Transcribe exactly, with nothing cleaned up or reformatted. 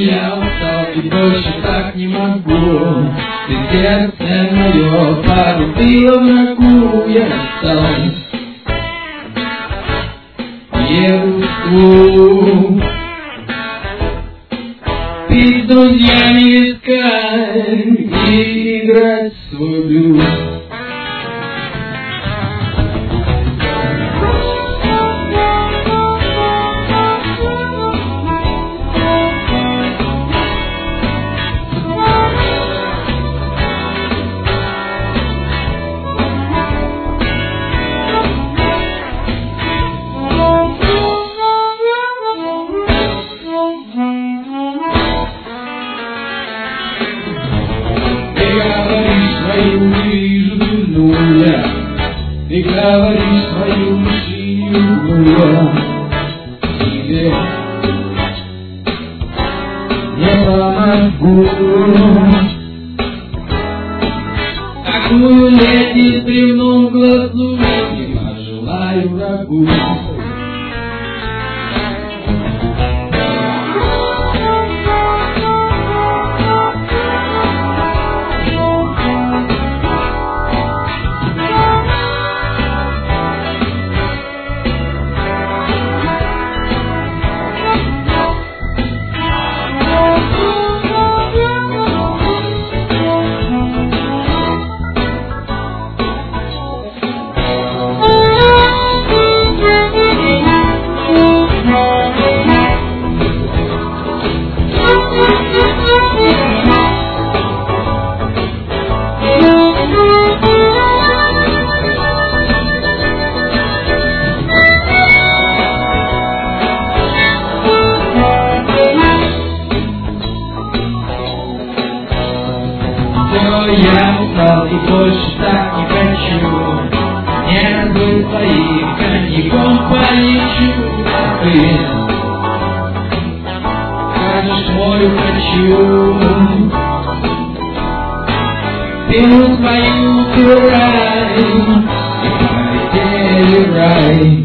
я устал и больше так не могу. Ты сердце мое порубила в ногу, я устал. Еду в клуб, пить с друзьями искать и играть в свой блюз. Ты говоришь свою мужчину, тебе не помогу. Такую леди с бревном в глазу не пожелаю врагу. Я устал и больше так не хочу. Нервы твои коньяком полечу. Ты скажешь мою хочу. Пену твою убирай и полетели в рай.